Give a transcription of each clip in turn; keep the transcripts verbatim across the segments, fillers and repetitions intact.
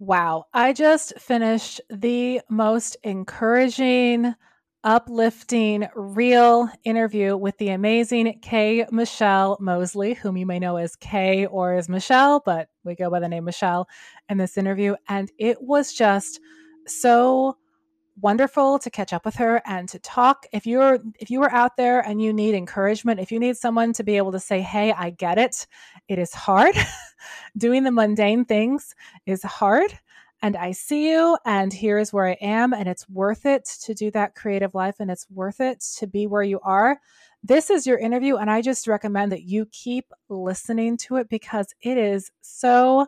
Wow. I just finished the most encouraging, uplifting, real interview with the amazing K. Michelle Mosley, whom you may know as Kay or as Michelle, but we go by the name Michelle in this interview. And it was just so wonderful to catch up with her and to talk. If you're if you are out there and you need encouragement, if you need someone to be able to say, "Hey, I get it. It is hard." Doing the mundane things is hard. And I see you, and here's where I am, and it's worth it to do that creative life, and it's worth it to be where you are. This is your interview, and I just recommend that you keep listening to it because it is so,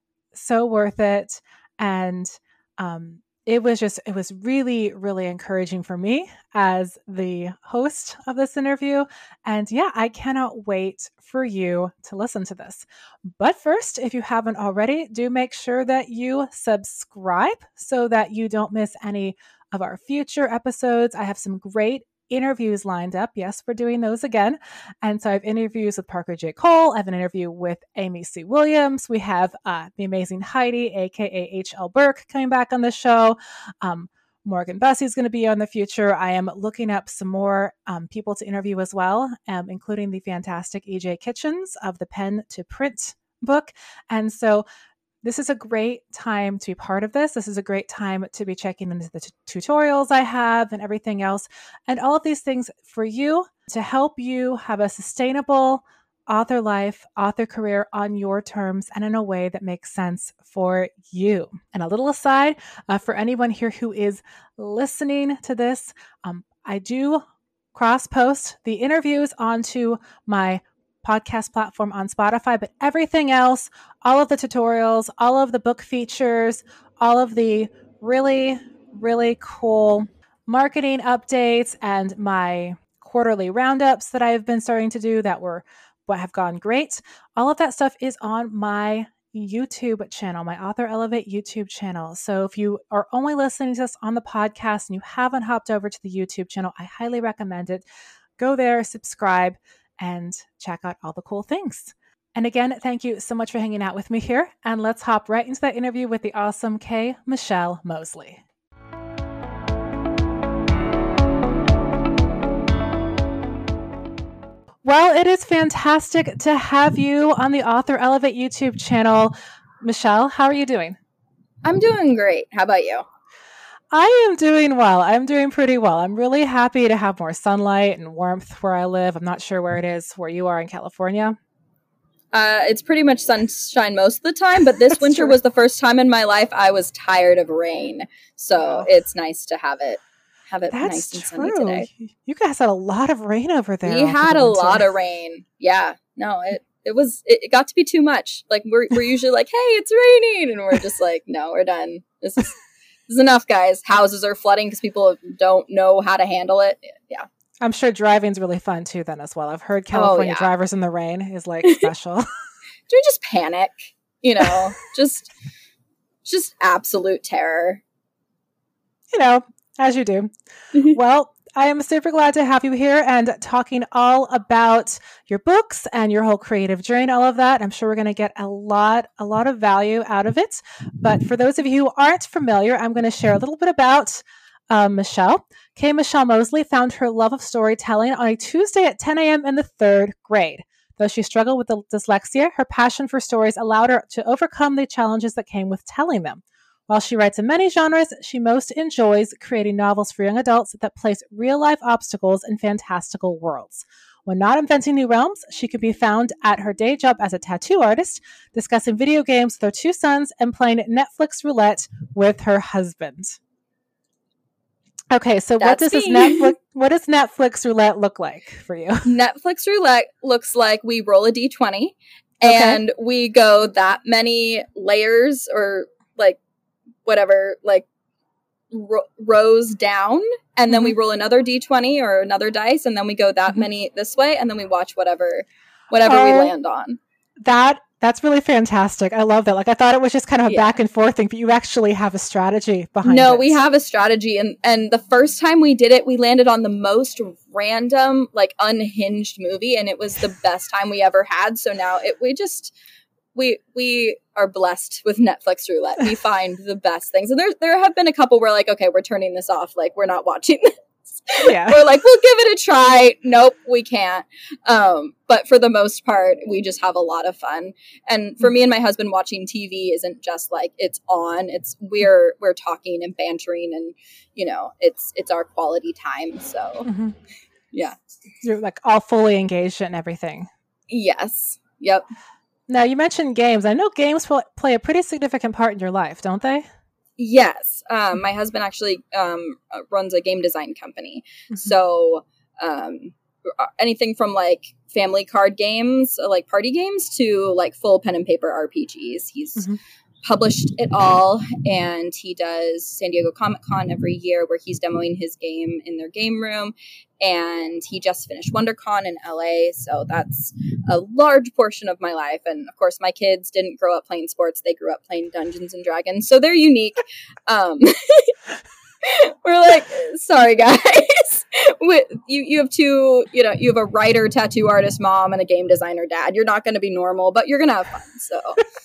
so worth it. And um, it was just, it was really, really encouraging for me as the host of this interview. And yeah, I cannot wait for you to listen to this. But first, if you haven't already, do make sure that you subscribe so that you don't miss any of our future episodes. I have some great interviews lined up. Yes, we're doing those again. And so I have interviews with Parker J. Cole. I have an interview with Amy C. Williams. We have uh, the amazing Heidi, aka H L Burke, coming back on the show. Um, Morgan Bussey is going to be on the future. I am looking up some more um, people to interview as well, um, including the fantastic E J Kitchens of the Pen to Print book. And so this is a great time to be part of this. This is a great time to be checking into the t- tutorials I have and everything else. And all of these things for you to help you have a sustainable author life, author career on your terms and in a way that makes sense for you. And a little aside, uh, for anyone here who is listening to this, um, I do cross post the interviews onto my podcast platform on Spotify, but everything else, all of the tutorials, all of the book features, all of the really, really cool marketing updates and my quarterly roundups that I've been starting to do that were what have gone great. All of that stuff is on my YouTube channel, my Author Elevate YouTube channel. So if you are only listening to this on the podcast and you haven't hopped over to the YouTube channel, I highly recommend it. Go there, subscribe, and check out all the cool things. And again, thank you so much for hanging out with me here. And let's hop right into that interview with the awesome K. Michelle Mosley. Well, it is fantastic to have you on the Author Elevate YouTube channel. Michelle, how are you doing? I'm doing great. How about you? I am doing well. I'm doing pretty well. I'm really happy to have more sunlight and warmth where I live. I'm not sure where it is where you are in California. Uh, it's pretty much sunshine most of the time, but this winter true. was the first time in my life I was tired of rain. So oh. it's nice to have it have it That's nice and true. sunny today. You guys had a lot of rain over there. We had a lot of rain. Yeah. No, it it was it, it got to be too much. Like we're we're usually like, hey, it's raining, and we're just like, no, we're done. This is This is enough, guys. Houses are flooding because people don't know how to handle it. Yeah. I'm sure driving's really fun too then as well. I've heard California oh, yeah. drivers in the rain is like special. Do we just panic? You know, just just absolute terror. You know, as you do. Well, I am super glad to have you here and talking all about your books and your whole creative journey, all of that. I'm sure we're going to get a lot, a lot of value out of it. But for those of you who aren't familiar, I'm going to share a little bit about um, Michelle. K. Michelle Mosley found her love of storytelling on a Tuesday at ten a.m. in the third grade. Though she struggled with dyslexia, her passion for stories allowed her to overcome the challenges that came with telling them. While she writes in many genres, she most enjoys creating novels for young adults that place real-life obstacles in fantastical worlds. When not inventing new realms, she can be found at her day job as a tattoo artist, discussing video games with her two sons, and playing Netflix roulette with her husband. Okay, so what does this Netflix what does Netflix roulette look like for you? Netflix roulette looks like we roll a d twenty okay. and we go that many layers or like whatever, like ro- rows down, and then mm-hmm. we roll another d twenty or another dice, and then we go that mm-hmm. many this way, and then we watch whatever whatever oh, we land on. That that's really fantastic. I love that. Like I thought it was just kind of a yeah. back and forth thing, but you actually have a strategy behind no, it. No, we have a strategy, and and the first time we did it, we landed on the most random, like unhinged movie, and it was the best time we ever had. So now it we just we we are blessed with Netflix roulette. We find the best things. And there there have been a couple where like, okay, we're turning this off. Like, we're not watching this. Yeah. We're like, we'll give it a try. Nope, we can't. Um, but for the most part, we just have a lot of fun. And for me and my husband, watching T V isn't just like it's on. It's we're we're talking and bantering, and you know, it's it's our quality time. So mm-hmm. yeah, you're like all fully engaged in everything. Yes. Yep. Now you mentioned games. I know games play a pretty significant part in your life, don't they? Yes. Um, my husband actually um, runs a game design company. Mm-hmm. So um, anything from like family card games, like party games, to like full pen and paper R P Gs. He's mm-hmm. published it all, and he does San Diego Comic-Con every year where he's demoing his game in their game room. And he just finished WonderCon in L A, so that's a large portion of my life. And of course, my kids didn't grow up playing sports; they grew up playing Dungeons and Dragons, so they're unique. Um, we're like, sorry, guys. you you have two, you know, you have a writer, tattoo artist mom, and a game designer dad. You're not going to be normal, but you're going to have fun. So,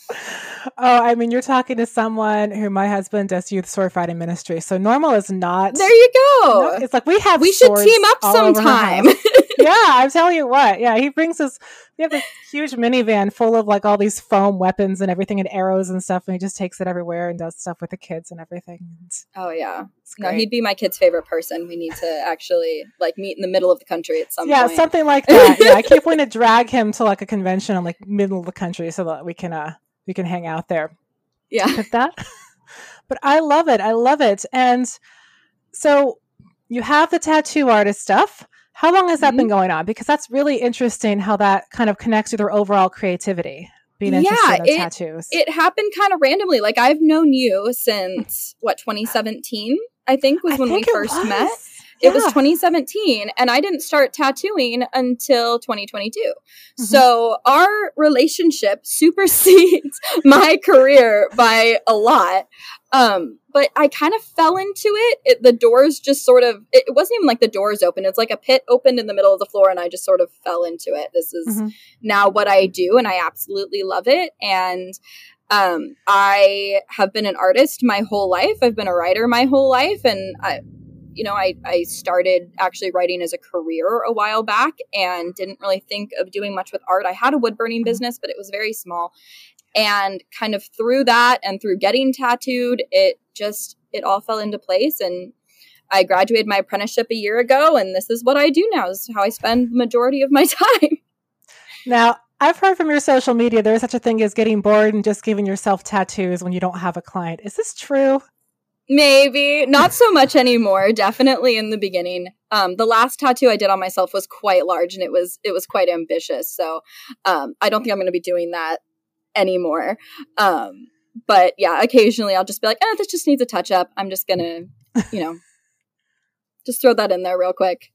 oh, I mean, you're talking to someone who my husband does youth sword fighting ministry. So normal is not. There you go. No, it's like we have. We should team up sometime. Yeah, I'm telling you what. Yeah, he brings us. We have this huge minivan full of like all these foam weapons and everything and arrows and stuff, and he just takes it everywhere and does stuff with the kids and everything. Oh yeah, no, he'd be my kid's favorite person. We need to actually like meet in the middle of the country at some yeah, point. Yeah, something like that. Yeah, I keep wanting to drag him to like a convention in like middle of the country so that we can uh we can hang out there. Yeah, with that. But I love it. I love it. And so you have the tattoo artist stuff. How long has that mm-hmm. been going on? Because that's really interesting how that kind of connects with your overall creativity, being interested yeah, in it, tattoos. It happened kind of randomly. Like I've known you since, what, twenty seventeen, I think was I when think we first was. met. Yeah. It was twenty seventeen, and I didn't start tattooing until twenty twenty-two. Mm-hmm. So our relationship supersedes my career by a lot. Um, but I kind of fell into it. it. The doors just sort of, it, it wasn't even like the doors open. It's like a pit opened in the middle of the floor, and I just sort of fell into it. This is mm-hmm. now what I do, and I absolutely love it. And um, I have been an artist my whole life. I've been a writer my whole life, and I you know, I, I started actually writing as a career a while back and didn't really think of doing much with art. I had a wood burning business, but it was very small. And kind of through that and through getting tattooed, it just, it all fell into place. And I graduated my apprenticeship a year ago, and this is what I do now. This is how I spend the majority of my time. Now, I've heard from your social media there is such a thing as getting bored and just giving yourself tattoos when you don't have a client. Is this true? Maybe. Not so much anymore. Definitely in the beginning. Um, the last tattoo I did on myself was quite large, and it was it was quite ambitious. So um, I don't think I'm going to be doing that anymore. Um, but yeah, occasionally I'll just be like, oh, this just needs a touch up. I'm just going to, you know, just throw that in there real quick.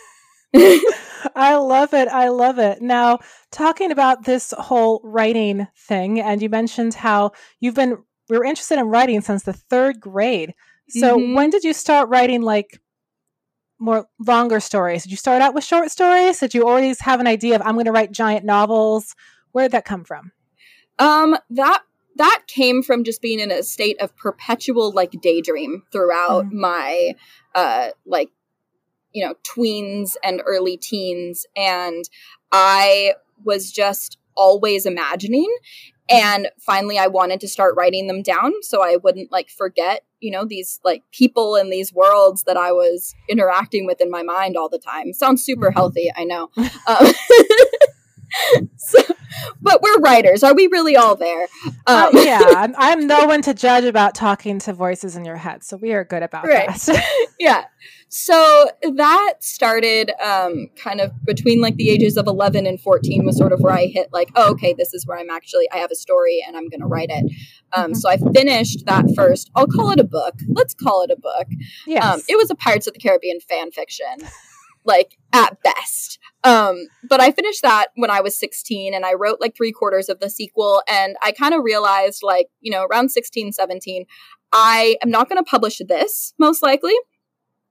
I love it. I love it. Now, talking about this whole writing thing, and you mentioned how you've been we were interested in writing since the third grade. So mm-hmm. when did you start writing like more longer stories? Did you start out with short stories? Did you always have an idea of I'm going to write giant novels? Where did that come from? Um, that that came from just being in a state of perpetual like daydream throughout mm-hmm. my uh like you know tweens and early teens, and I was just always imagining. And finally, I wanted to start writing them down so I wouldn't like forget, you know, these like people and these worlds that I was interacting with in my mind all the time. Sounds super healthy, I know. Um, so, but we're writers. Are we really all there? Um, uh, yeah, I'm, I'm no one to judge about talking to voices in your head. So we are good about right. that. Yeah. So that started um, kind of between like the ages of eleven and fourteen was sort of where I hit like, oh, okay, this is where I'm actually, I have a story and I'm going to write it. Um, mm-hmm. So I finished that first. I'll call it a book. Let's call it a book. Yes. Um, it was a Pirates of the Caribbean fan fiction, like at best. Um, but I finished that when I was sixteen, and I wrote like three quarters of the sequel. And I kind of realized like, you know, around sixteen, seventeen, I am not going to publish this most likely.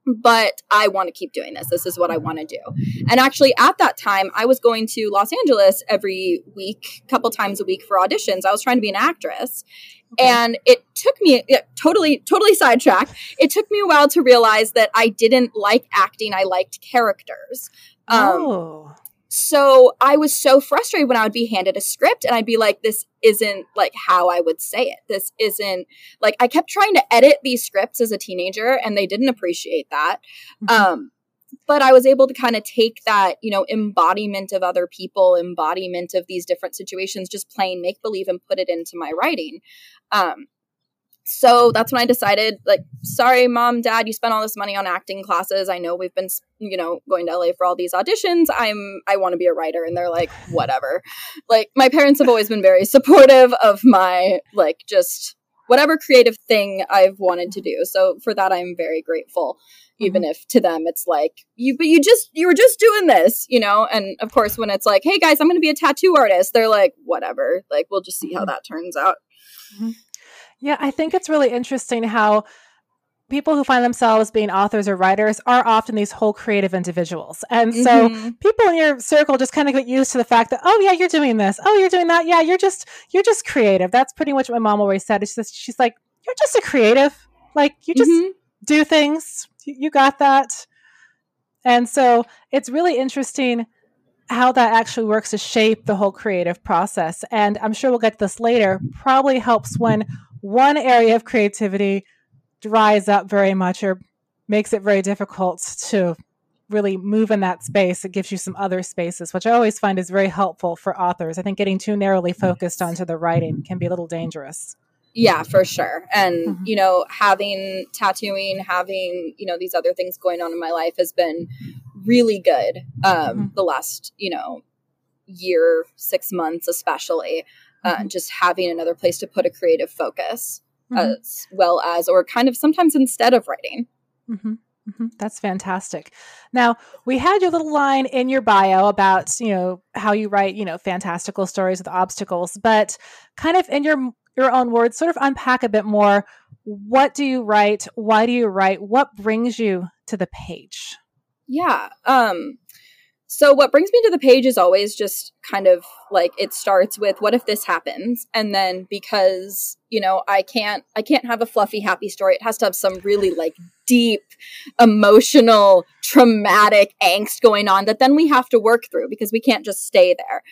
but I want to keep doing this. This is what I want to do. And actually at that time, I was going to Los Angeles every week, a couple times a week for auditions. I was trying to be an actress. Okay. And it took me it, totally, totally sidetracked. It took me a while to realize that I didn't like acting. I liked characters. Um, oh. So I was so frustrated when I would be handed a script and I'd be like, this isn't like how I would say it. This isn't like, I kept trying to edit these scripts as a teenager and they didn't appreciate that. Mm-hmm. Um, but I was able to kind of take that, you know, embodiment of other people, embodiment of these different situations, just plain make believe and put it into my writing. Um, So that's when I decided, like, sorry, mom, dad, you spent all this money on acting classes. I know we've been, you know, going to L A for all these auditions. I'm, I want to be a writer. And they're like, whatever. Like, my parents have always been very supportive of my, like, just whatever creative thing I've wanted to do. So for that, I'm very grateful, mm-hmm. even if to them it's like, you, but you just, you were just doing this, you know? And of course, when it's like, hey guys, I'm going to be a tattoo artist, they're like, whatever. Like, we'll just see mm-hmm. how that turns out. Mm-hmm. Yeah, I think it's really interesting how people who find themselves being authors or writers are often these whole creative individuals. And so mm-hmm. people in your circle just kind of get used to the fact that, oh yeah, you're doing this. Oh, you're doing that. Yeah, you're just, you're just creative. That's pretty much what my mom always said. It's just, she's like, you're just a creative. Like you just mm-hmm. do things. You got that. And so it's really interesting how that actually works to shape the whole creative process. And I'm sure we'll get to this later, probably helps when one area of creativity dries up very much or makes it very difficult to really move in that space. It gives you some other spaces, which I always find is very helpful for authors. I think getting too narrowly focused onto the writing can be a little dangerous. Yeah, for sure. And, mm-hmm. you know, having tattooing, having, you know, these other things going on in my life has been really good um, mm-hmm. the last, you know, year, six months, especially. Uh, just having another place to put a creative focus mm-hmm. as well as, or kind of sometimes instead of writing. Mm-hmm. Mm-hmm. That's fantastic. Now, we had your little line in your bio about, you know, how you write, you know, fantastical stories with obstacles, but kind of in your your own words, sort of unpack a bit more. What do you write? Why do you write? What brings you to the page? Yeah. Um, So what brings me to the page is always just kind of like, it starts with, what if this happens? And then because, you know, I can't, I can't have a fluffy, happy story. It has to have some really like deep, emotional, traumatic angst going on that then we have to work through because we can't just stay there.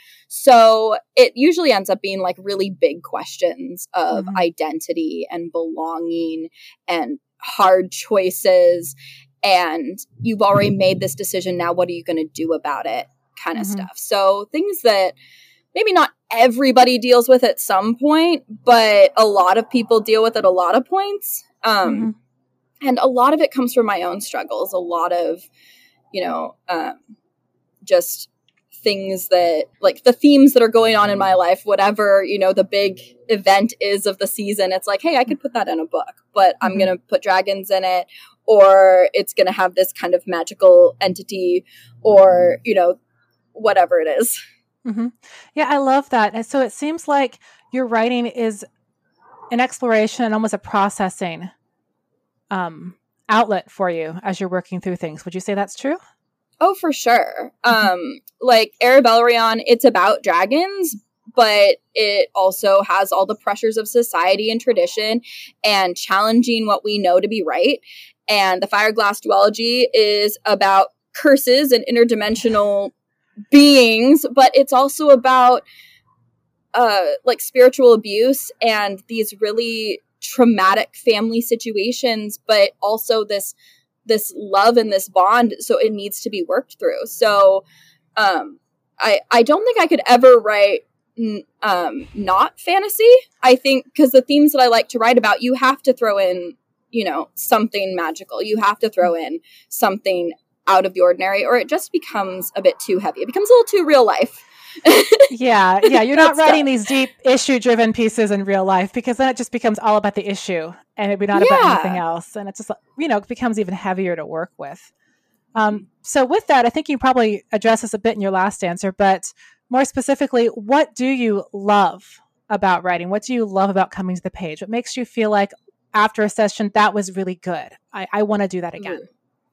So it usually ends up being like really big questions of mm-hmm. identity and belonging and hard choices. And you've already made this decision. Now, what are you going to do about it? Kind of mm-hmm. stuff. So things that maybe not everybody deals with at some point, but a lot of people deal with at a lot of points. Um, mm-hmm. And a lot of it comes from my own struggles. A lot of, you know, um, just things that like the themes that are going on in my life, whatever, you know, the big event is of the season. It's like, hey, I could put that in a book, but mm-hmm. I'm going to put dragons in it. Or it's going to have this kind of magical entity or, you know, whatever it is. Mm-hmm. Yeah, I love that. And so it seems like your writing is an exploration and almost a processing um, outlet for you as you're working through things. Would you say that's true? Oh, for sure. Mm-hmm. Um, like Erebellarion, it's about dragons, but it also has all the pressures of society and tradition and challenging what we know to be right. And the Fireglass duology is about curses and interdimensional beings, but it's also about uh, like spiritual abuse and these really traumatic family situations, but also this this love and this bond. So it needs to be worked through. So um, I I don't think I could ever write n- um, not fantasy. I think because the themes that I like to write about, you have to throw in, you know, something magical. You have to throw in something out of the ordinary, or it just becomes a bit too heavy. It becomes a little too real life. yeah. Yeah. You're not writing these deep issue driven pieces in real life because then it just becomes all about the issue and it'd be not yeah. about anything else. And it's just, you know, it becomes even heavier to work with. Um, so with that, I think you probably addressed this a bit in your last answer, but more specifically, what do you love about writing? What do you love about coming to the page? What makes you feel like after a session, that was really good. I, I want to do that again.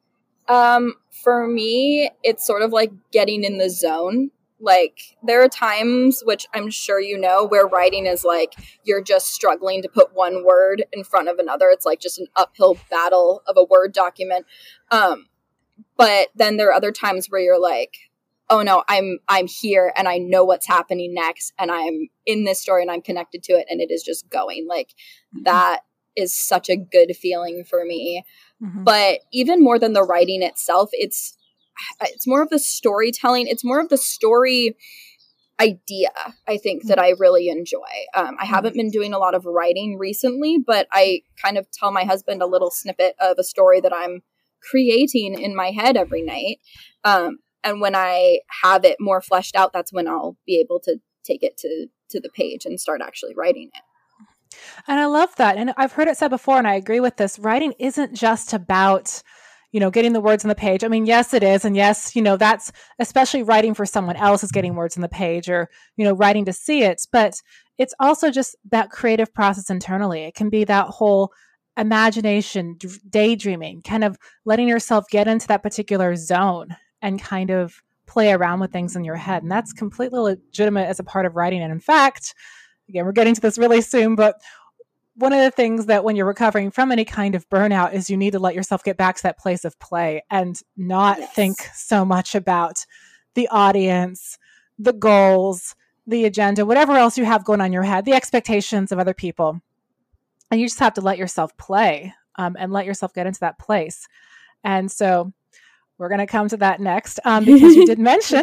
Um, for me, it's sort of like getting in the zone. Like, there are times, which I'm sure you know, where writing is like you're just struggling to put one word in front of another. It's like just an uphill battle of a Word document. Um, but then there are other times where you're like, oh no, I'm I'm here and I know what's happening next and I'm in this story and I'm connected to it and it is just going. Like, mm-hmm. that is such a good feeling for me. Mm-hmm. But even more than the writing itself, it's it's more of the storytelling. It's more of the story idea, I think, mm-hmm. that I really enjoy. Um, I mm-hmm. haven't been doing a lot of writing recently, but I kind of tell my husband a little snippet of a story that I'm creating in my head every night. Um, and when I have it more fleshed out, that's when I'll be able to take it to, to the page and start actually writing it. And I love that. And I've heard it said before, and I agree with this. Writing isn't just about, you know, getting the words on the page. I mean, yes, it is. And yes, you know, that's especially writing for someone else is getting words on the page or, you know, writing to see it. But it's also just that creative process internally. It can be that whole imagination, daydreaming, kind of letting yourself get into that particular zone and kind of play around with things in your head. And that's completely legitimate as a part of writing. And in fact, again, we're getting to this really soon, but one of the things that when you're recovering from any kind of burnout is you need to let yourself get back to that place of play and not yes. think so much about the audience, the goals, the agenda, whatever else you have going on in your head, the expectations of other people. And you just have to let yourself play um, and let yourself get into that place. And so we're going to come to that next um, because you did mention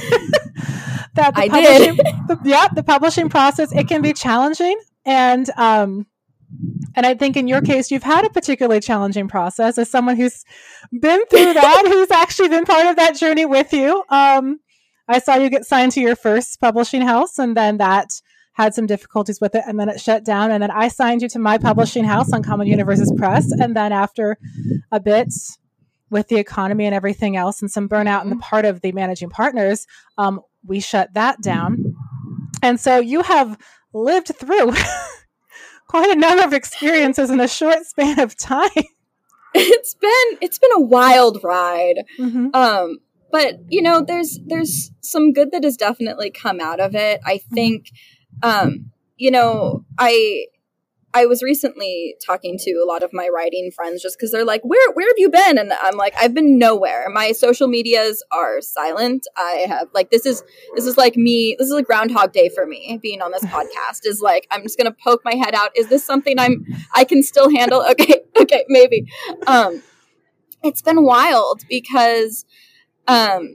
that the I publishing, did. the, yeah, the publishing process, it can be challenging. And um, and I think in your case, you've had a particularly challenging process as someone who's been through that, who's actually been part of that journey with you. Um, I saw you get signed to your first publishing house, and then that had some difficulties with it, and then it shut down. And then I signed you to my publishing house, Uncommon Universes Press. And then after a bit with the economy and everything else and some burnout on the part of the managing partners, um, we shut that down. And so you have lived through quite a number of experiences in a short span of time. It's been it's been a wild ride. Mm-hmm. Um, but you know, there's there's some good that has definitely come out of it. I think um, you know, I I was recently talking to a lot of my writing friends just because they're like, where where have you been? And I'm like, I've been nowhere. My social medias are silent. I have like this is this is like me. This is like Groundhog Day for me. Being on this podcast is like I'm just gonna poke my head out. Is this something I'm I can still handle? Okay, okay, maybe. Um, it's been wild because, um,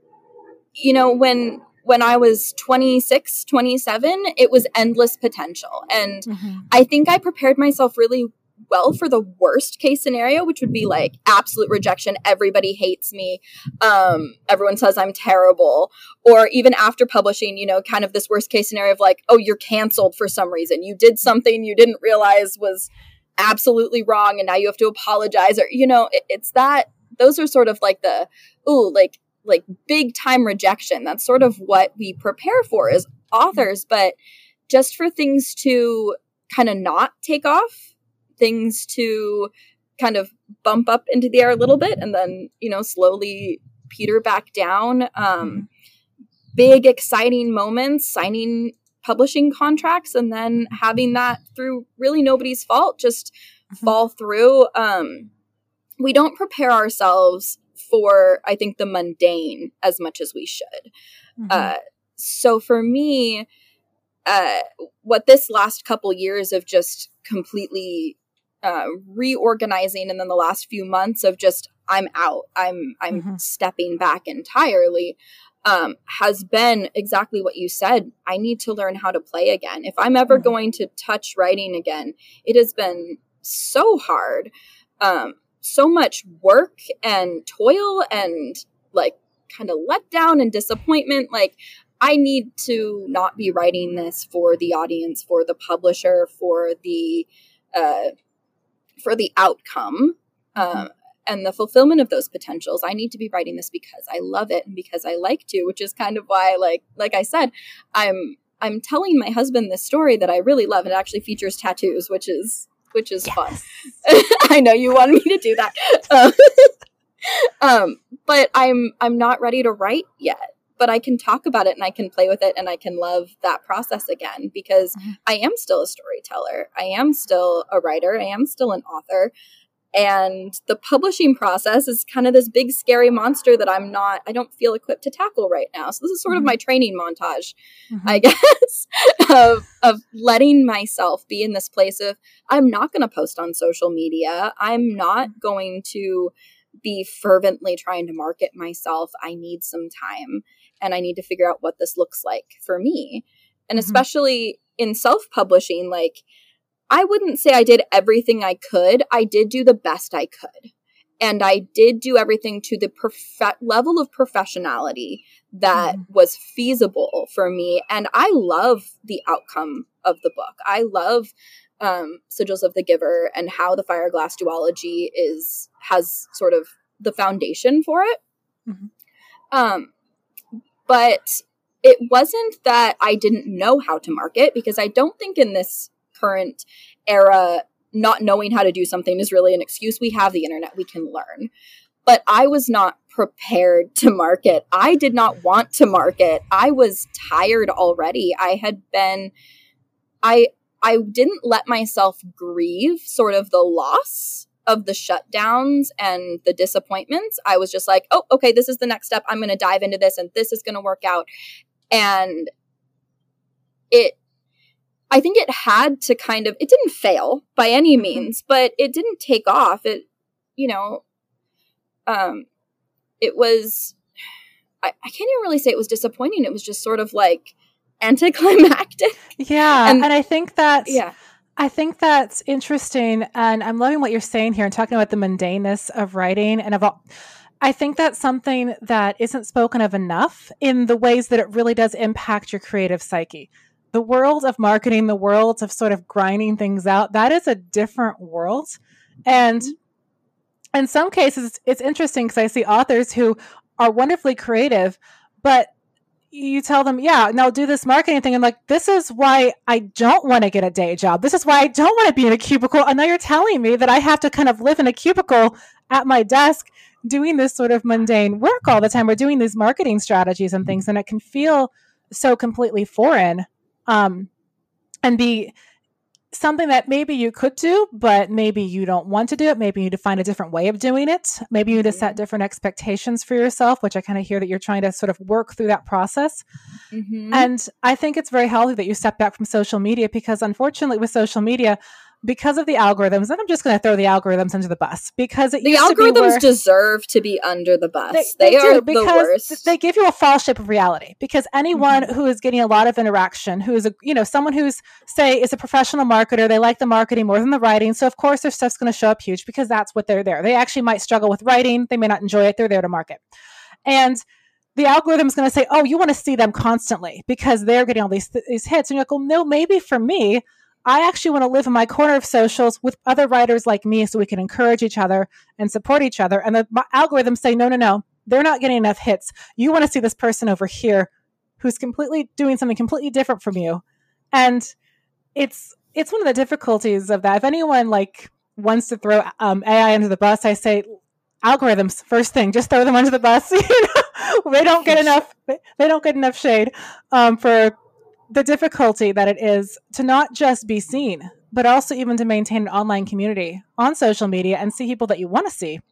you know, when. When I was twenty-six, twenty-seven, it was endless potential. And mm-hmm. I think I prepared myself really well for the worst case scenario, which would be like absolute rejection. Everybody hates me. Um, everyone says I'm terrible. Or even after publishing, you know, kind of this worst case scenario of like, oh, you're canceled for some reason. You did something you didn't realize was absolutely wrong. And now you have to apologize. Or, you know, it, it's that, those are sort of like the, ooh, like, like big time rejection. That's sort of what we prepare for as authors, but just for things to kind of not take off, things to kind of bump up into the air a little bit and then, you know, slowly peter back down. Um, mm-hmm. Big, exciting moments, signing publishing contracts, and then having that through really nobody's fault, just mm-hmm. fall through. Um, we don't prepare ourselves for, I think, the mundane as much as we should. Mm-hmm. Uh, so for me, uh, what this last couple years of just completely uh, reorganizing, and then the last few months of just I'm out, I'm I'm mm-hmm. stepping back entirely, um, has been exactly what you said. I need to learn how to play again. If I'm ever mm-hmm. going to touch writing again, it has been so hard. Um, so much work and toil and like kind of letdown and disappointment. Like I need to not be writing this for the audience, for the publisher, for the, uh, for the outcome, um, and the fulfillment of those potentials. I need to be writing this because I love it and because I like to, which is kind of why, like, like I said, I'm, I'm telling my husband this story that I really love. It actually features tattoos, which is, which is yes. fun. I know you wanted me to do that. Um, um, but I'm I'm not ready to write yet. But I can talk about it and I can play with it and I can love that process again because mm-hmm. I am still a storyteller. I am still a writer. I am still an author. And the publishing process is kind of this big, scary monster that I'm not, I don't feel equipped to tackle right now. So this is sort mm-hmm. of my training montage, mm-hmm. I guess, of, of letting myself be in this place of, I'm not going to post on social media. I'm not going to be fervently trying to market myself. I need some time. And I need to figure out what this looks like for me. And mm-hmm. especially in self-publishing, like, I wouldn't say I did everything I could. I did do the best I could. And I did do everything to the prof- level of professionality that mm-hmm. was feasible for me. And I love the outcome of the book. I love um, Sigils of the Giver and how the Fireglass duology is has sort of the foundation for it. Mm-hmm. Um But it wasn't that I didn't know how to market, because I don't think in this current era, not knowing how to do something is really an excuse. We have the internet, we can learn. But I was not prepared to market. I did not want to market. I was tired already. I had been, I, I didn't let myself grieve sort of the loss of the shutdowns and the disappointments. I was just like, oh, okay, this is the next step. I'm going to dive into this and this is going to work out. And it, I think it had to kind of, it didn't fail by any means, but it didn't take off. It, you know, um, it was, I, I can't even really say it was disappointing. It was just sort of like anticlimactic. Yeah. And, and I think that, yeah. I think that's interesting, and I'm loving what you're saying here and talking about the mundaneness of writing. And of all, I think that's something that isn't spoken of enough in the ways that it really does impact your creative psyche. The world of marketing, the world of sort of grinding things out, that is a different world. And in some cases, it's interesting because I see authors who are wonderfully creative, but you tell them, yeah, now do this marketing thing. And like, this is why I don't want to get a day job. This is why I don't want to be in a cubicle. And now you're telling me that I have to kind of live in a cubicle at my desk doing this sort of mundane work all the time. We're doing these marketing strategies and things, and it can feel so completely foreign um, and be something that maybe you could do, but maybe you don't want to do it. Maybe you need to find a different way of doing it. Maybe you need to set different expectations for yourself, which I kind of hear that you're trying to sort of work through that process. Mm-hmm. And I think it's very healthy that you step back from social media, because unfortunately with social media, because of the algorithms, and I'm just going to throw the algorithms under the bus, because it the used algorithms to be where, deserve to be under the bus. They, they, they are do, the worst. They give you a false shape of reality, because anyone mm-hmm. who is getting a lot of interaction, who is a, you know, someone who's, say, is a professional marketer, they like the marketing more than the writing. So of course their stuff's going to show up huge, because that's what they're there. They actually might struggle with writing. They may not enjoy it. They're there to market. And the algorithm is going to say, oh, you want to see them constantly because they're getting all these, these hits. And you're like, well, no, maybe for me, I actually want to live in my corner of socials with other writers like me so we can encourage each other and support each other. And the algorithms say, no, no, no, they're not getting enough hits. You want to see this person over here who's completely doing something completely different from you. And it's it's one of the difficulties of that. If anyone like wants to throw um, A I under the bus, I say algorithms first thing, just throw them under the bus. You know, they don't get enough. They don't get enough shade um, for the difficulty that it is to not just be seen, but also even to maintain an online community on social media and see people that you want to see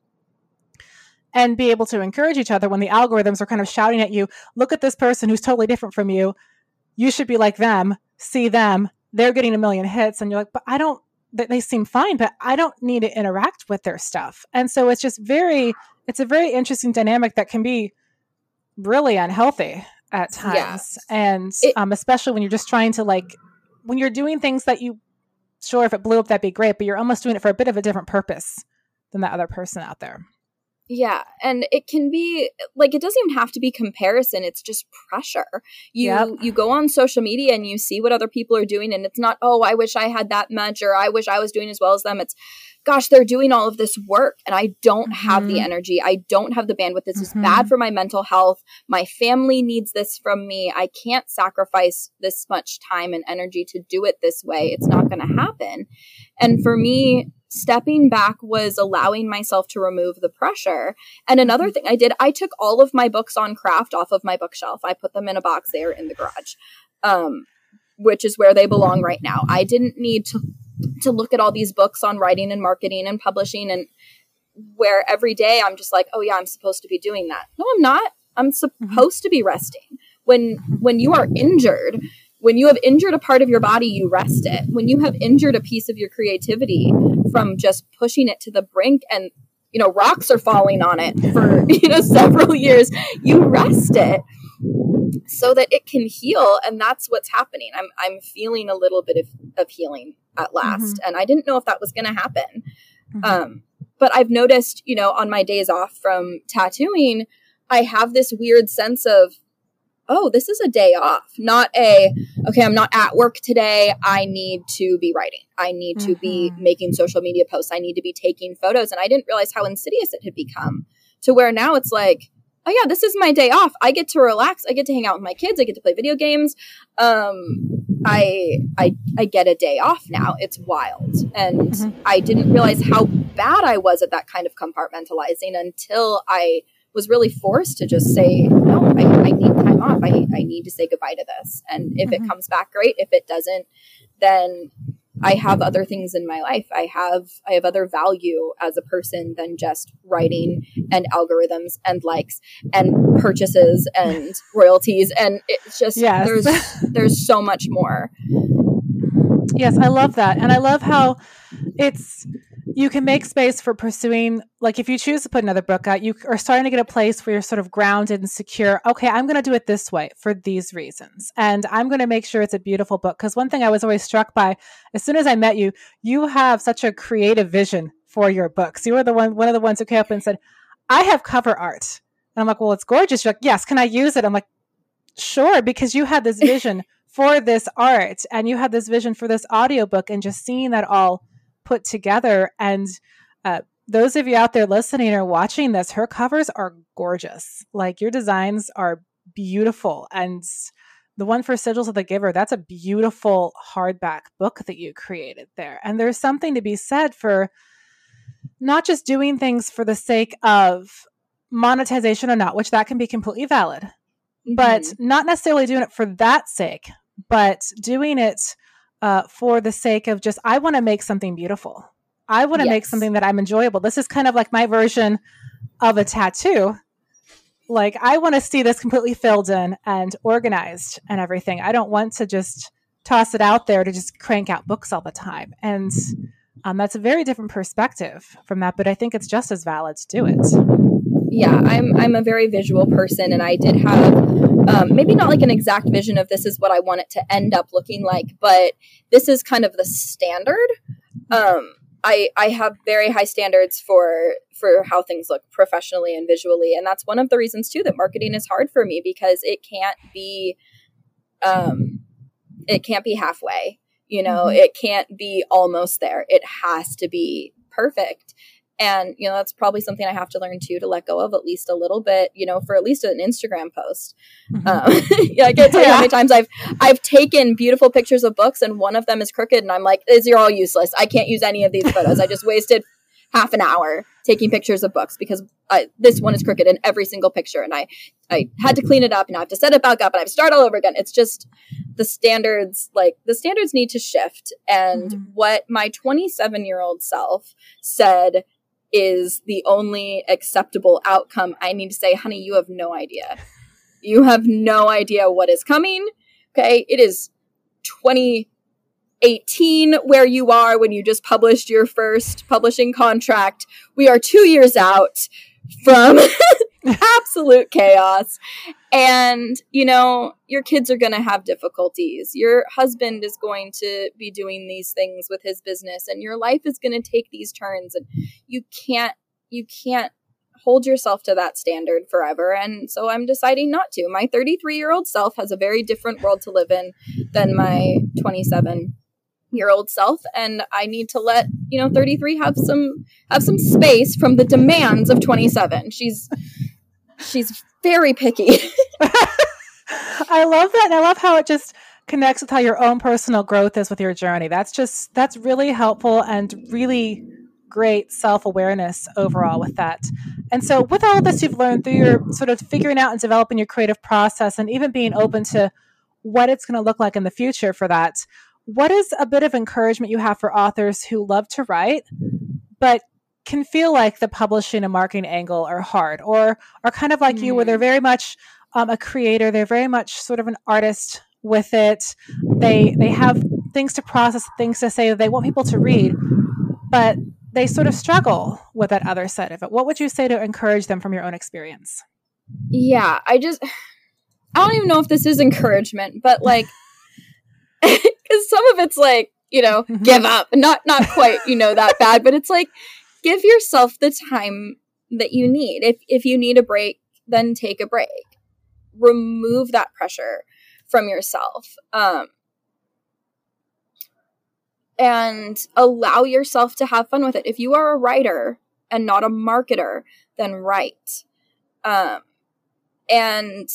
and be able to encourage each other when the algorithms are kind of shouting at you, look at this person who's totally different from you. You should be like them, see them. They're getting a million hits. And you're like, but I don't, they seem fine, but I don't need to interact with their stuff. And so it's just very, it's a very interesting dynamic that can be really unhealthy at times. Yes. And it, um, especially when you're just trying to like, when you're doing things that you, sure, if it blew up, that'd be great, but you're almost doing it for a bit of a different purpose than that other person out there. Yeah. And it can be like, it doesn't even have to be comparison. It's just pressure. You, yep. you go on social media and you see what other people are doing, and it's not, oh, I wish I had that much, or I wish I was doing as well as them. It's gosh, they're doing all of this work and I don't Mm-hmm. have the energy. I don't have the bandwidth. This is Mhm. bad for my mental health. My family needs this from me. I can't sacrifice this much time and energy to do it this way. It's not going to happen. And for me, stepping back was allowing myself to remove the pressure. And another thing I did, I took all of my books on craft off of my bookshelf. I put them in a box there in the garage, um, which is where they belong right now. I didn't need to to look at all these books on writing and marketing and publishing, and where every day I'm just like, oh yeah, I'm supposed to be doing that. No, I'm not. I'm supposed mm-hmm. to be resting. When when you are injured, when you have injured a part of your body, you rest it. When you have injured a piece of your creativity from just pushing it to the brink and, you know, rocks are falling on it for, you know, several years, you rest it so that it can heal. And that's what's happening. I'm I'm feeling a little bit of, of healing at last. Mm-hmm. And I didn't know if that was going to happen. Mm-hmm. Um, but I've noticed, you know, on my days off from tattooing, I have this weird sense of, oh, this is a day off, not a, okay, I'm not at work today. I need to be writing. I need mm-hmm. to be making social media posts. I need to be taking photos. And I didn't realize how insidious it had become to where now it's like, oh yeah, this is my day off. I get to relax. I get to hang out with my kids. I get to play video games. Um, I, I, I get a day off now. It's wild. And mm-hmm. I didn't realize how bad I was at that kind of compartmentalizing until I was really forced to just say, no, I, I need time off. I, I need to say goodbye to this. And if mm-hmm. it comes back, great. If it doesn't, then I have other things in my life. I have, I have other value as a person than just writing and algorithms and likes and purchases and royalties. And it's just, yes. there's, there's so much more. Yes. I love that. And I love how it's, you can make space for pursuing, like if you choose to put another book out, you are starting to get a place where you're sort of grounded and secure. Okay, I'm going to do it this way for these reasons. And I'm going to make sure it's a beautiful book. Because one thing I was always struck by, as soon as I met you, you have such a creative vision for your books. You were the one, one of the ones who came up and said, I have cover art. And I'm like, well, it's gorgeous. You're like, yes, can I use it? I'm like, sure, because you had this vision for this art and you had this vision for this audiobook, and just seeing that all put together. And uh, those of you out there listening or watching this, her covers are gorgeous. Like your designs are beautiful. And the one for Sigils of the Giver, that's a beautiful hardback book that you created there. And there's something to be said for not just doing things for the sake of monetization or not, which that can be completely valid, mm-hmm. but not necessarily doing it for that sake, but doing it Uh, for the sake of just, I want to make something beautiful. I want to yes. make something that I'm enjoyable. This is kind of like my version of a tattoo. Like I want to see this completely filled in and organized and everything. I don't want to just toss it out there to just crank out books all the time. And um, that's a very different perspective from that, but I think it's just as valid to do it. Yeah, I'm I'm a very visual person, and I did have um, maybe not like an exact vision of this is what I want it to end up looking like, but this is kind of the standard. Um, I I have very high standards for for how things look professionally and visually, and that's one of the reasons too that marketing is hard for me, because it can't be um it can't be halfway. You know, mm-hmm. it can't be almost there. It has to be perfect. And, you know, that's probably something I have to learn too, to let go of at least a little bit, you know, for at least an Instagram post. Mm-hmm. Um, yeah, I can't tell you yeah. how many times I've, I've taken beautiful pictures of books and one of them is crooked. And I'm like, you're all useless. I can't use any of these photos. I just wasted half an hour taking pictures of books because I, this one is crooked in every single picture. And I, I had to clean it up and I have to set it back up and I have to start all over again. It's just the standards, like the standards need to shift. And mm-hmm. what my twenty-seven year old self said is the only acceptable outcome, I need to say, honey, you have no idea. You have no idea what is coming. Okay. It is twenty eighteen where you are when you just published your first publishing contract. We are two years out from absolute chaos. And, you know, your kids are going to have difficulties. Your husband is going to be doing these things with his business, and your life is going to take these turns, and you can't, you can't hold yourself to that standard forever. And so I'm deciding not to. My thirty-three year old self has a very different world to live in than my twenty-seven year old self, and I need to let, you know, thirty-three have some have some space from the demands of twenty-seven. She's she's very picky. I love that. And I love how it just connects with how your own personal growth is with your journey. That's just, that's really helpful and really great self-awareness overall with that. And so with all of this you've learned through your sort of figuring out and developing your creative process and even being open to what it's going to look like in the future for that, what is a bit of encouragement you have for authors who love to write, but can feel like the publishing and marketing angle are hard, or are kind of like mm. you, where they're very much um, a creator, they're very much sort of an artist with it. They they have things to process, things to say, they want people to read, but they sort of struggle with that other side of it. What would you say to encourage them from your own experience? Yeah, I just, I don't even know if this is encouragement, but like, because some of it's like, you know, mm-hmm. give up. Not not quite, you know, that bad, but it's like, give yourself the time that you need. If if you need a break, then take a break. Remove that pressure from yourself. Um, and allow yourself to have fun with it. If you are a writer and not a marketer, then write. Um, and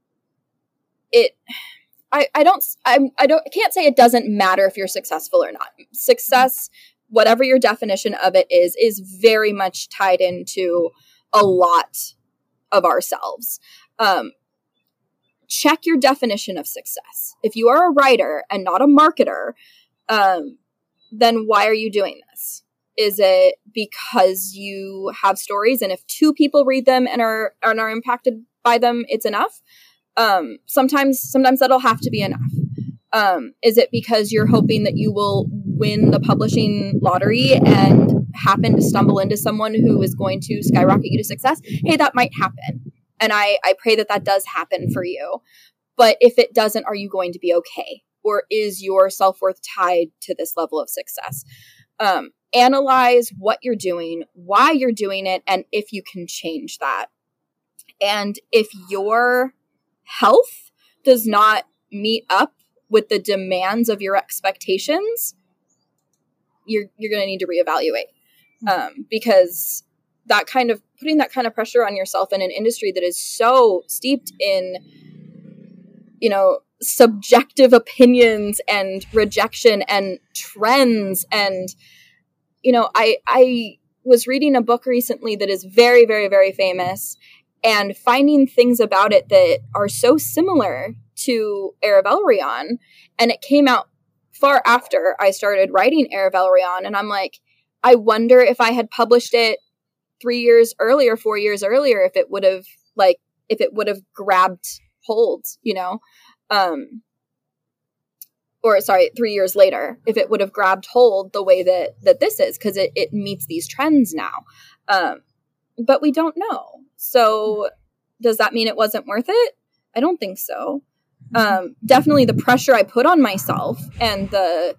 it, I, I don't, I, I don't, I can't say it doesn't matter if you're successful or not. Success, whatever your definition of it is, is very much tied into a lot of ourselves. Um, check your definition of success. If you are a writer and not a marketer, um, then why are you doing this? Is it because you have stories and if two people read them and are, and are impacted by them, it's enough? Um, sometimes, sometimes that'll have to be enough. Um, is it because you're hoping that you will win the publishing lottery and happen to stumble into someone who is going to skyrocket you to success? Hey, that might happen. And I, I pray that that does happen for you. But if it doesn't, are you going to be okay? Or is your self-worth tied to this level of success? Um, analyze what you're doing, why you're doing it, and if you can change that. And if your health does not meet up with the demands of your expectations, you're you're going to need to reevaluate. Um, because that kind of putting that kind of pressure on yourself in an industry that is so steeped in, you know, subjective opinions and rejection and trends. And, you know, I, I was reading a book recently that is very, very, very famous, and finding things about it that are so similar to Heir of Elrond. And it came out far after I started writing Heir of Elrond. And I'm like, I wonder if I had published it three years earlier, four years earlier, if it would have like, if it would have grabbed hold, you know, um, or sorry, three years later, if it would have grabbed hold the way that, that this is, because it, it meets these trends now. Um, but we don't know. So does that mean it wasn't worth it? I don't think so. Um, definitely the pressure I put on myself and the,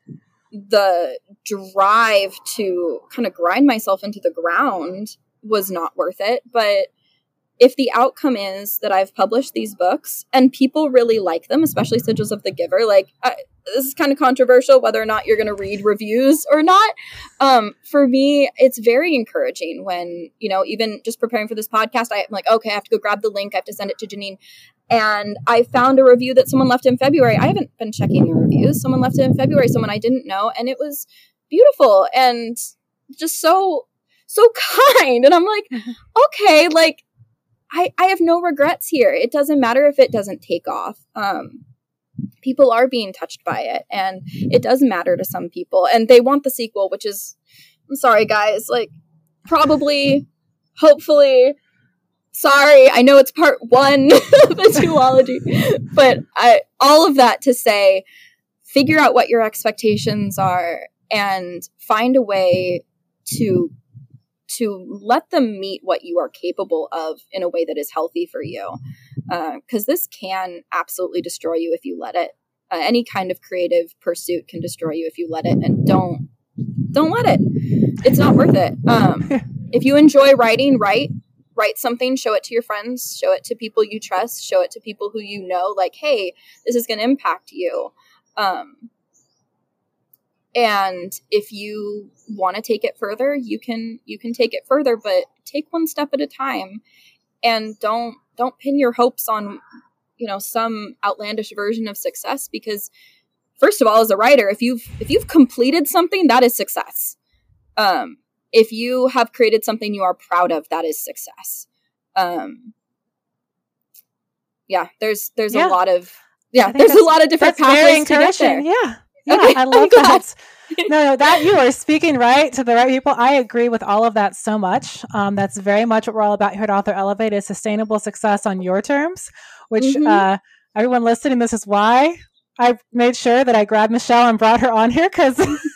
the drive to kind of grind myself into the ground was not worth it. But if the outcome is that I've published these books and people really like them, especially Sigils of the Giver, like I, this is kind of controversial whether or not you're going to read reviews or not. Um, for me, it's very encouraging when, you know, even just preparing for this podcast, I'm like, okay, I have to go grab the link. I have to send it to Janine. And I found a review that someone left in February. I haven't been checking the reviews. Someone left it in February, someone I didn't know. And it was beautiful and just so, so kind. And I'm like, okay, like, I, I have no regrets here. It doesn't matter if it doesn't take off. Um, people are being touched by it, and it does matter to some people, and they want the sequel, which is, I'm sorry guys, like probably, hopefully, sorry, I know it's part one of the duology, but I, all of that to say, figure out what your expectations are and find a way to to let them meet what you are capable of in a way that is healthy for you. Because uh, this can absolutely destroy you if you let it. Uh, any kind of creative pursuit can destroy you if you let it, and don't, don't let it. It's not worth it. Um, if you enjoy writing, write, write something, show it to your friends, show it to people you trust, show it to people who you know, like, hey, this is going to impact you. Um, And if you want to take it further, you can you can take it further, but take one step at a time, and don't don't pin your hopes on, you know, some outlandish version of success, because first of all, as a writer, if you've if you've completed something, that is success. Um, if you have created something you are proud of, that is success. Um, yeah, there's there's Yeah. a lot of yeah, think there's a lot of different that's very pathways to get there. encouraging. Yeah. Yeah, Okay, I I'm love glad. that. No, no, that you are speaking right to the right people. I agree with all of that so much. Um, that's very much what we're all about here at Author Elevate, is sustainable success on your terms, which Mhm. uh, everyone listening, this is why I made sure that I grabbed Michelle and brought her on here, because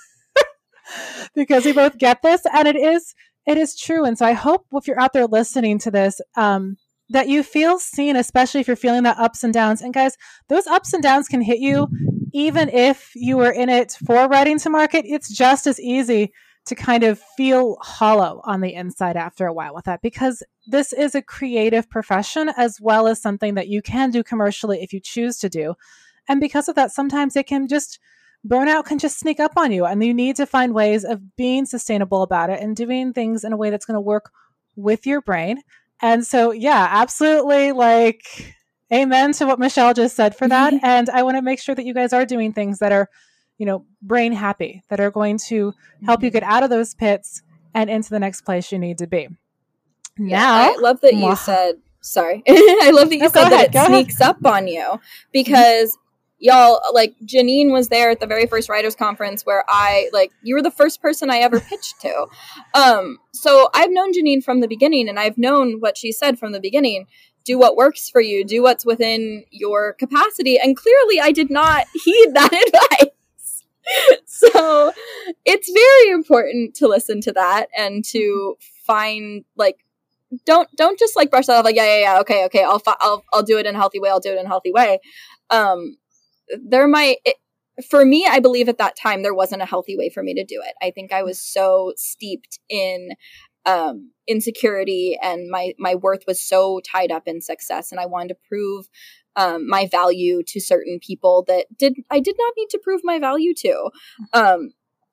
because we both get this, and it is it is true. And so I hope if you're out there listening to this, um, that you feel seen, especially if you're feeling that ups and downs. And guys, those ups and downs can hit you even if you were in it for writing to market. It's just as easy to kind of feel hollow on the inside after a while with that, because this is a creative profession as well as something that you can do commercially if you choose to do. And because of that, sometimes it can just, burnout can just sneak up on you, and you need to find ways of being sustainable about it and doing things in a way that's going to work with your brain. And so, yeah, absolutely, like, amen to what Michelle just said for that. And I want to make sure that you guys are doing things that are, you know, brain happy, that are going to help you get out of those pits and into the next place you need to be. Yeah, Now, I love that you mwah. said, sorry, I love that you No, go said that ahead, it go ahead. sneaks up on you, because y'all, like, Janine was there at the very first writers conference where I, like, you were the first person I ever pitched to. Um, so I've known Janine from the beginning, and I've known what she said from the beginning. Do what works for you. Do what's within your capacity. And clearly I did not heed that advice. So it's very important to listen to that and to find, like, don't, don't just like brush that off. Like, yeah, yeah, yeah. Okay. Okay. I'll, fi- I'll, I'll do it in a healthy way. I'll do it in a healthy way. Um, there might, it, for me, I believe at that time, there wasn't a healthy way for me to do it. I think I was so steeped in, um, insecurity, and my, my worth was so tied up in success. And I wanted to prove, um, my value to certain people that did, I did not need to prove my value to. Um,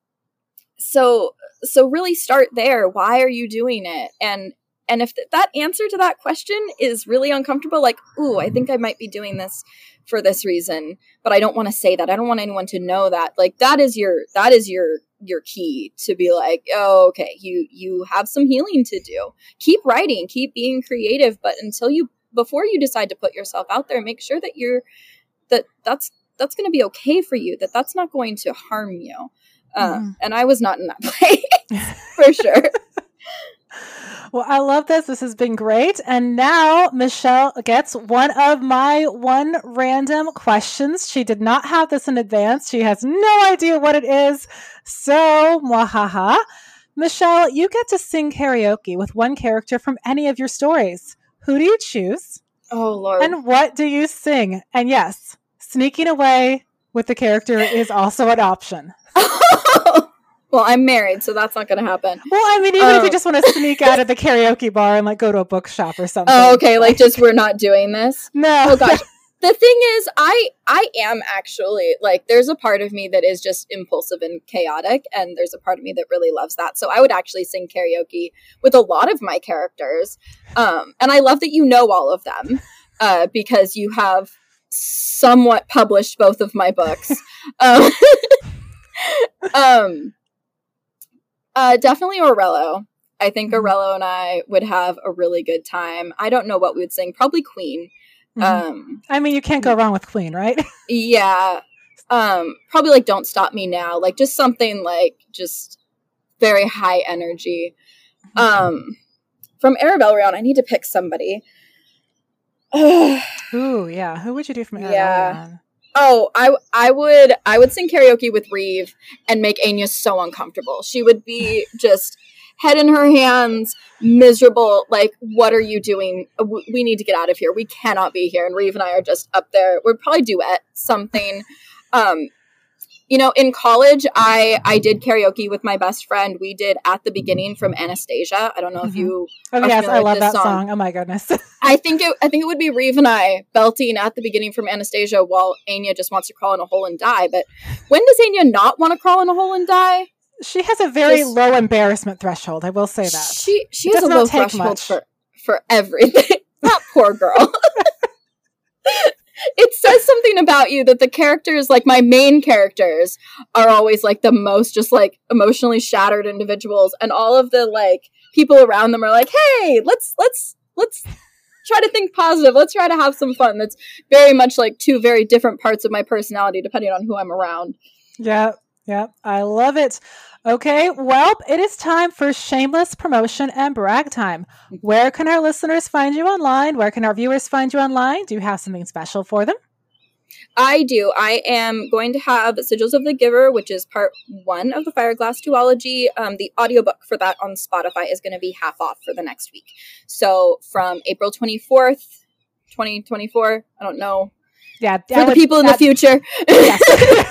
so, so really start there. Why are you doing it? And, and if th- that answer to that question is really uncomfortable, like, ooh, I think I might be doing this for this reason, but I don't want to say that. I don't want anyone to know that. Like, that is your, that is your, your key to be like, oh, okay, you, you have some healing to do. Keep writing, keep being creative. But until you, before you decide to put yourself out there, make sure that you're, that that's, that's going to be okay for you, that that's not going to harm you. Uh, mm-hmm. And I was not in that place for sure. Well, I love this. This has been great. And now Michelle gets one of my one random questions. She did not have this in advance. She has no idea what it is. So, mwahaha. Michelle, you get to sing karaoke with one character from any of your stories. Who do you choose? Oh, Lord. And what do you sing? And yes, sneaking away with the character is also an option. Well, I'm married, so that's not going to happen. Well, I mean, even um, if you just want to sneak out of the karaoke bar and like go to a bookshop or something. Oh, okay. Like, just we're not doing this. No. Oh gosh. The thing is, I I am actually, like, there's a part of me that is just impulsive and chaotic, and there's a part of me that really loves that. So I would actually sing karaoke with a lot of my characters. Um, and I love that you know all of them, uh, because you have somewhat published both of my books. um, um Uh, definitely Orello. I think Orello and I would have a really good time. I don't know what we would sing. Probably Queen. Mm-hmm. Um, I mean, you can't go wrong with Queen, right? Yeah. Um, probably like Don't Stop Me Now. Like, just something like just very high energy. Um, from Arabelle Rion, I need to pick somebody. Ooh, yeah. Who would you do from Arabelle Yeah. Rion? Oh, I, I would I would sing karaoke with Reeve and make Anya so uncomfortable. She would be just head in her hands, miserable. Like, what are you doing? We need to get out of here. We cannot be here. And Reeve and I are just up there. We'd probably duet something. Um, You know, in college, I I did karaoke with my best friend. We did At the Beginning from Anastasia. I don't know mm-hmm. if you. Oh yes, I love that song. song. Oh my goodness. I think it. I think it would be Reeve and I belting At the Beginning from Anastasia while Anya just wants to crawl in a hole and die. But when does Anya not want to crawl in a hole and die? She has a very just, low embarrassment threshold. I will say that she she has a low threshold much. for for everything. That poor girl. It says something about you that the characters, like my main characters, are always like the most just like emotionally shattered individuals, and all of the like people around them are like, hey, let's let's let's try to think positive. Let's try to have some fun. That's very much like two very different parts of my personality depending on who I'm around. Yeah, yeah, I love it. Okay, well, it is time for shameless promotion and brag time. Where can our listeners find you online? Where can our viewers find you online? Do you have something special for them? I do. I am going to have Sigils of the Giver, which is part one of the Fireglass duology. Um, the audiobook for that on Spotify is going to be half off for the next week. So from April twenty-fourth, twenty twenty-four, I don't know. Yeah. For the would, people in the future. Yes.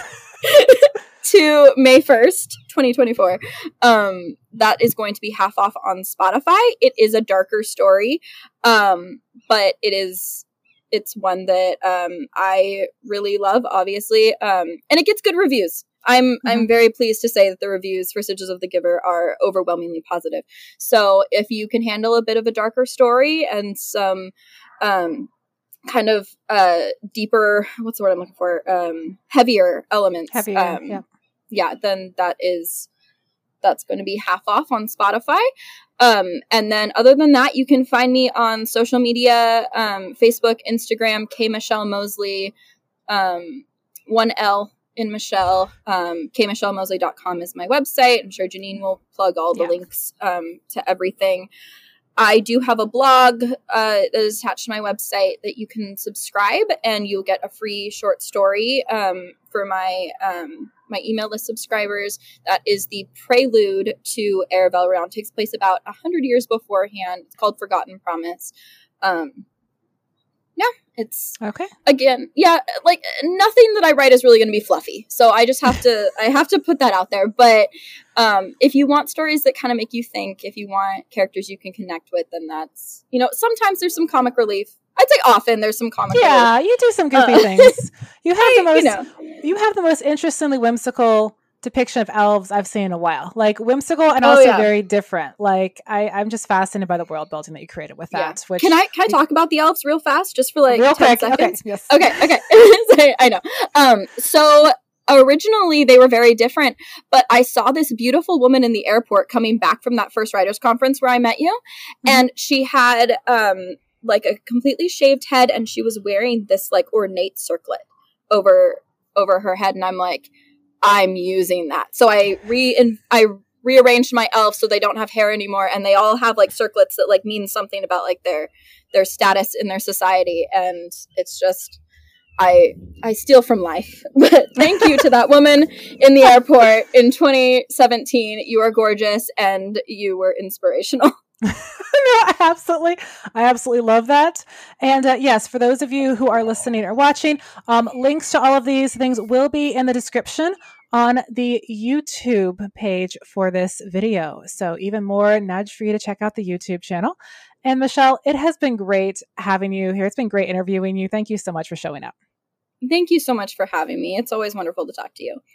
To May first, twenty twenty-four. Um, that is going to be half off on Spotify. It is a darker story, um, but it is it's one that um, I really love, obviously, um, and it gets good reviews. I'm mm-hmm. I'm very pleased to say that the reviews for Sigils of the Giver are overwhelmingly positive. So if you can handle a bit of a darker story and some um, kind of uh, deeper, what's the word I'm looking for? Um, heavier elements. Heavier, um, yeah. Yeah, then that is, that's going to be half off on Spotify. Um, and then other than that, you can find me on social media, um, Facebook, Instagram, K Michelle Mosley, um, one L in Michelle, um, k michelle mosley dot com is my website. I'm sure Janine will plug all the yeah. links, um, to everything. I do have a blog, uh, that is attached to my website that you can subscribe, and you'll get a free short story, um, for my, um, my email list subscribers. That is the prelude to Heir of Elrond. It takes place about a hundred years beforehand. It's called Forgotten Promise. Um, yeah, it's okay. Again, yeah, like nothing that I write is really going to be fluffy. So I just have to, I have to put that out there. But um, if you want stories that kind of make you think, if you want characters you can connect with, then that's, you know, sometimes there's some comic relief. I'd say often there's some comic yeah, relief. You do some goofy uh, things. You have I, the most, you know. you have the most interestingly whimsical depiction of elves I've seen in a while. Like whimsical and oh, also yeah. very different. Like I, I'm just fascinated by the world building that you created with that. Yeah. Which can I can I talk about the elves real fast, just for like real ten quick? seconds? Okay. Yes. Okay. Okay. I know. Um. So originally they were very different, but I saw this beautiful woman in the airport coming back from that first writers conference where I met you, mm-hmm. and she had um like a completely shaved head, and she was wearing this like ornate circlet over over her head, and I'm like, I'm using that. So I re in, I rearranged my elves so they don't have hair anymore, and they all have like circlets that like mean something about like their their status in their society, and it's just I I steal from life. But thank you to that woman in the airport in twenty seventeen. You are gorgeous and you were inspirational. No, I absolutely, I absolutely love that. And uh, yes, for those of you who are listening or watching, um, links to all of these things will be in the description on the YouTube page for this video. So even more nudge for you to check out the YouTube channel. And Michelle, it has been great having you here. It's been great interviewing you. Thank you so much for showing up. Thank you so much for having me. It's always wonderful to talk to you.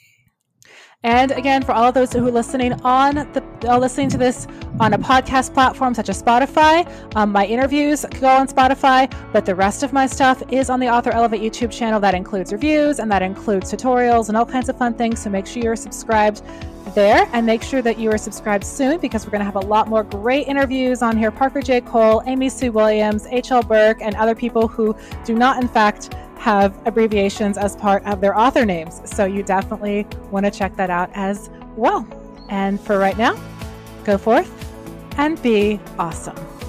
And again, for all of those who are listening on the uh, listening to this on a podcast platform such as Spotify, um, my interviews go on Spotify, but the rest of my stuff is on the Author Elevate YouTube channel. That includes reviews and that includes tutorials and all kinds of fun things. So make sure you're subscribed there, and make sure that you are subscribed soon, because we're going to have a lot more great interviews on here. Parker J. Cole, Amy Sue Williams, H L Burke, and other people who do not, in fact, have abbreviations as part of their author names. So you definitely want to check that out as well. And for right now, go forth and be awesome.